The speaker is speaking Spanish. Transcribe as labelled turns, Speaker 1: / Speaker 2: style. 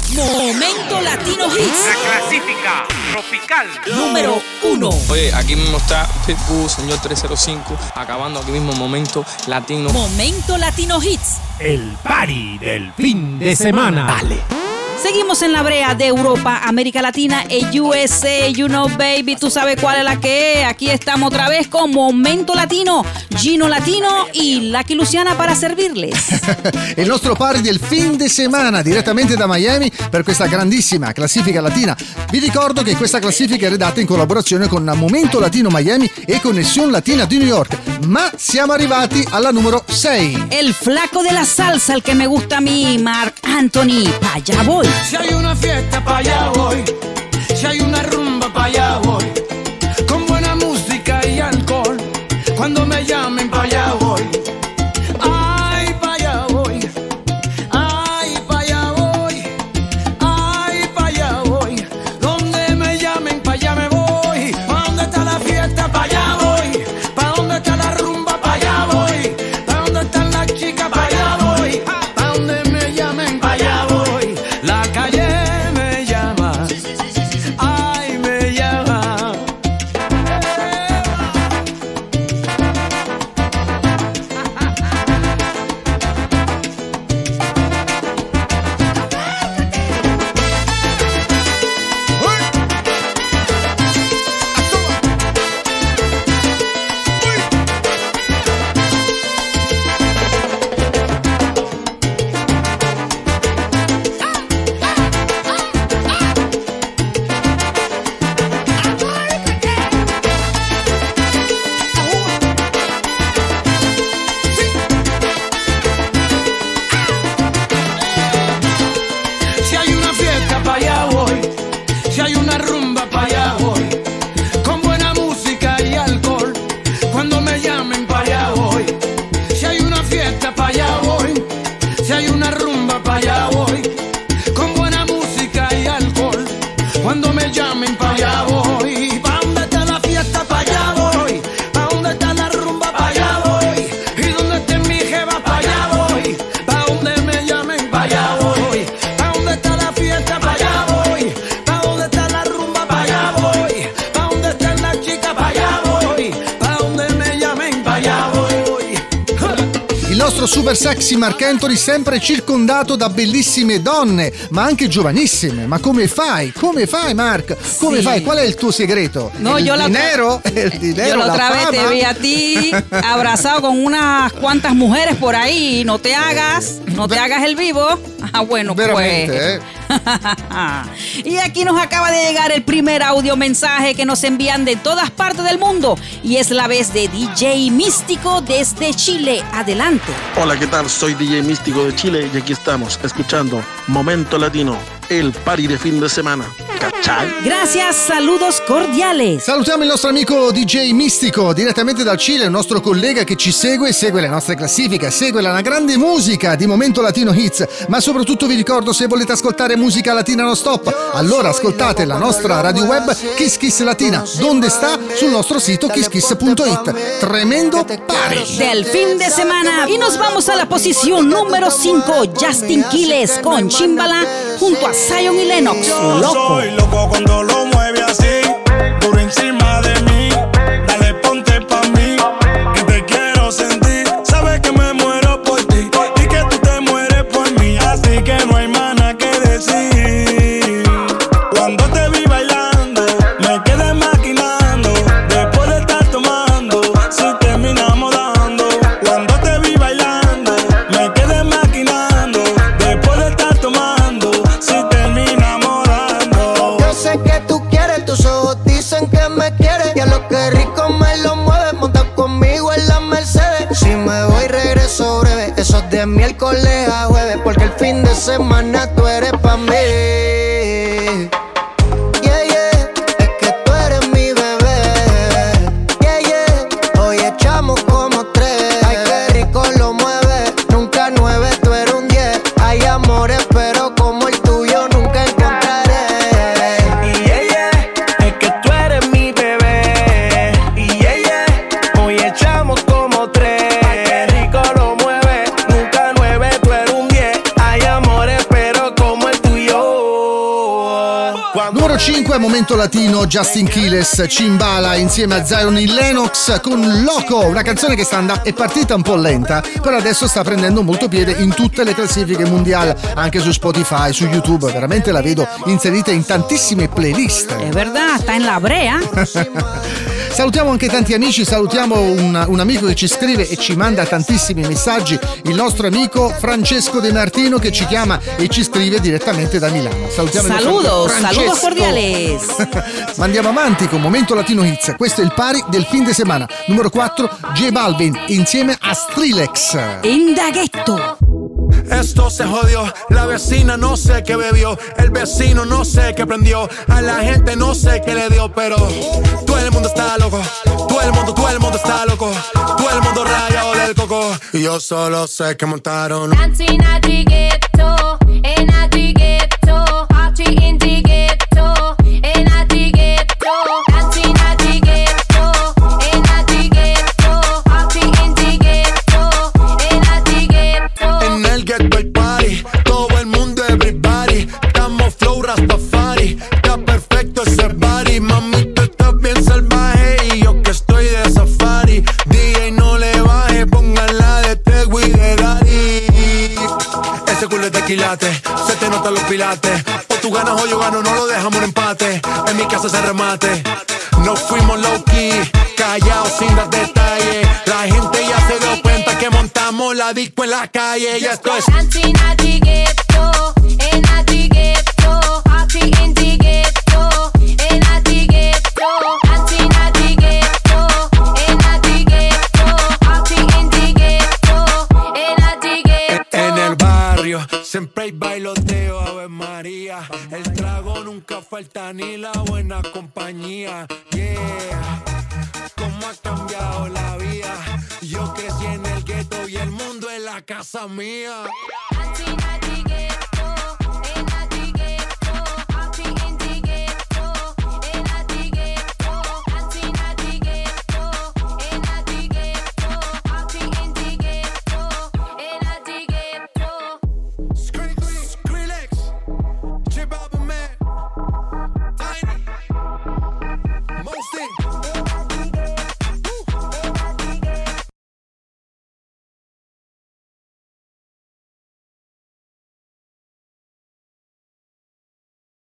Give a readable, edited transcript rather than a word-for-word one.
Speaker 1: Momento Latino Hits.
Speaker 2: La clasífica tropical
Speaker 1: número 1.
Speaker 3: Oye, aquí mismo está Pitbull, Señor 305, acabando aquí mismo Momento Latino.
Speaker 1: Momento Latino Hits.
Speaker 4: El party del fin de semana. Dale.
Speaker 1: Seguimos en la brea de Europa, América Latina e USA. You know, baby, tú sabes cuál es la que es. Aquí estamos otra vez con Momento Latino, Gino Latino y Lucky Luciana para servirles.
Speaker 5: Il nostro party del fin de settimana direttamente da Miami per questa grandissima classifica latina. Vi ricordo che questa classifica è redatta in collaborazione con Momento Latino Miami e Connessione Latina di New York. Ma siamo arrivati alla numero 6.
Speaker 1: El flaco de la salsa, el que me gusta a mí, Marc Anthony. Pa' allá voy.
Speaker 6: Si hay una fiesta, pa' allá voy. Si hay una rumba, pa' allá voy. Con buena música y alcohol. Cuando me llamen, pa' allá voy. Ay, pa' allá voy. Ay, pa' allá voy. Ay, pa' allá voy. Donde me llamen, pa' allá me voy. Pa' donde está la fiesta, pa' allá voy. Pa' donde está la rumba, pa' allá voy. Pa' donde están las chicas, pa' allá voy. Pa' donde me llamen, pa' allá voy. La calle me llama. Ay, me llama. Si hay una fiesta, pa' allá voy. Si hay una rumba, pa' allá voy. Con buena música y alcohol. Cuando me llamen, pa' allá voy. Si hay una fiesta, pa' allá voy. Si hay una rumba, pa' allá voy. Con buena música y alcohol. Cuando me llamen, pa' allá voy. Pa' donde está la fiesta, pa' allá voy. Pa' donde está la rumba, pa' allá voy. Y donde esté mi jeva, pa' allá voy. Pa' donde me llamen, pa' allá voy. Pa' donde está la fiesta, pa' allá voy. Pa' donde está la rumba, pa' allá voy. Pa' donde están las chicas, pa' allá voy. Pa' donde me llamen, pa' allá voy.
Speaker 5: Il nostro super sexy Marc Anthony, sempre circondato da bellissime donne, ma anche giovanissime. Ma come fai? Come fai, Marc? Come
Speaker 1: Sì.
Speaker 5: fai? Qual è il tuo segreto?
Speaker 1: No,
Speaker 5: ¿El
Speaker 1: yo la-
Speaker 5: dinero? ¿El dinero?
Speaker 1: Yo la
Speaker 5: ¿La
Speaker 1: otra vez te
Speaker 5: fama?
Speaker 1: vi a ti abrazado con unas cuantas mujeres por ahí. No te hagas el vivo. Ah, bueno,
Speaker 5: Veramente,
Speaker 1: pues. Y aquí nos acaba de llegar el primer audio mensaje que nos envían de todas partes del mundo. Y es la vez de DJ Místico desde Chile. Adelante.
Speaker 7: Hola, ¿qué tal? Soy DJ Místico de Chile y aquí estamos escuchando Momento Latino, el party de fin de semana. ¿Cachai?
Speaker 1: Gracias, saludos cordiales.
Speaker 5: Salutiamo il nostro amico DJ Mistico direttamente dal Cile, il nostro collega che ci segue le nostre classifiche, segue la grande musica di Momento Latino Hits, ma soprattutto vi ricordo, se volete ascoltare musica latina non stop, allora ascoltate la nostra radio web Kiss Kiss Latina, donde sta sul nostro sito kisskiss.it. Tremendo party
Speaker 1: Del fin de semana. Y nos vamos a la posición número 5. Justin Quiles con Chimbala junto a Zion y Lennox. Loco.
Speaker 8: Soy loco cuando lo mueve así, duro encima de mí. Dale, ponte pa' mí, que te quiero sentir. Sabes que me muero por ti y que tú te mueres por mí. Así que no hay más nada que decir. Cuando te vi bailando, me quedé maquinando. Después de estar tomando, si terminamos dando. Cuando te vi bailando, me quedé maquinando. Después de estar tomando, si terminamos dando.
Speaker 9: Yo sé que tú quieres, tus ojos dicen que me quieres. Y a lo que rico me lo mueves, monta conmigo en la Mercedes. Si me voy regreso breve, esos de miércoles a jueves, porque el fin de semana tú eres pa' mí. Yeah, yeah, es que tú eres mi bebé. Yeah, yeah, hoy echamos como 3. Ay, qué rico lo mueve, nunca 9, tú eres un 10. Hay amores, pero como el tuyo nunca encontraré.
Speaker 8: Y es que tú eres mi bebé. Y hoy echamos como 3. Ay, qué rico lo mueve, nunca 9, tú eres un 10. Hay amores, pero como el tuyo.
Speaker 5: Numero 5, Momento Latino, Justin Quiles, Cimbala insieme a Zion e Lennox con Loco, una canzone che è partita un po' lenta, però adesso sta prendendo molto piede in tutte le classifiche mondiali, anche su Spotify, su YouTube, veramente la vedo inserita in tantissime playlist.
Speaker 1: È verdad, sta in la brea.
Speaker 5: Salutiamo anche tanti amici, salutiamo un amico che ci scrive e ci manda tantissimi messaggi, il nostro amico Francesco De Martino, che ci chiama e ci scrive direttamente da Milano. Salutiamo
Speaker 1: saludos
Speaker 5: Francesco.
Speaker 1: cordiales.
Speaker 5: Ma andiamo avanti con Momento Latino Hits, questo è il pari del fin de semana. Numero 4, J Balvin insieme a Skrillex.
Speaker 1: Indaghetto.
Speaker 6: Esto se jodió, la vecina no sé qué bebió, el vecino no sé qué prendió, a la gente no sé qué le dio, pero todo el mundo está loco, todo el mundo está loco, todo el mundo rayado del coco, y yo solo sé que montaron.
Speaker 10: Dancing at the ghetto, and at the ghetto, party in the ghetto, and at the ghetto, dancing at the ghetto, and at the ghetto, party in the ghetto, and at the ghetto.
Speaker 6: En el ghetto hay party, todo el mundo everybody, estamos flow Rastafari, está perfecto ese body, mami tú estás bien salvaje y yo que estoy de safari, DJ no le baje, pónganla de Tego y de Daddy. Ese culo es de quilate, se te notan los pilates, o tú ganas o yo gano, no lo dejamos en empate, en mi casa se remate. No fuimos low key, callados sin dar detalles. La gente ya se dio cuenta que montamos la disco en la calle. Y esto es
Speaker 10: Dancing at the ghetto, and at the ghetto, party in the ghetto, and at the ghetto, dancing at the ghetto, and at the ghetto, party in the ghetto, and at the ghetto.
Speaker 6: en el barrio, siempre hay bailoteo, Ave María. El trago nunca falta ni la buena compañía. Yeah, cómo ha cambiado la vida. Yo crecí en el gueto y el mundo es la casa mía.
Speaker 10: Dancing at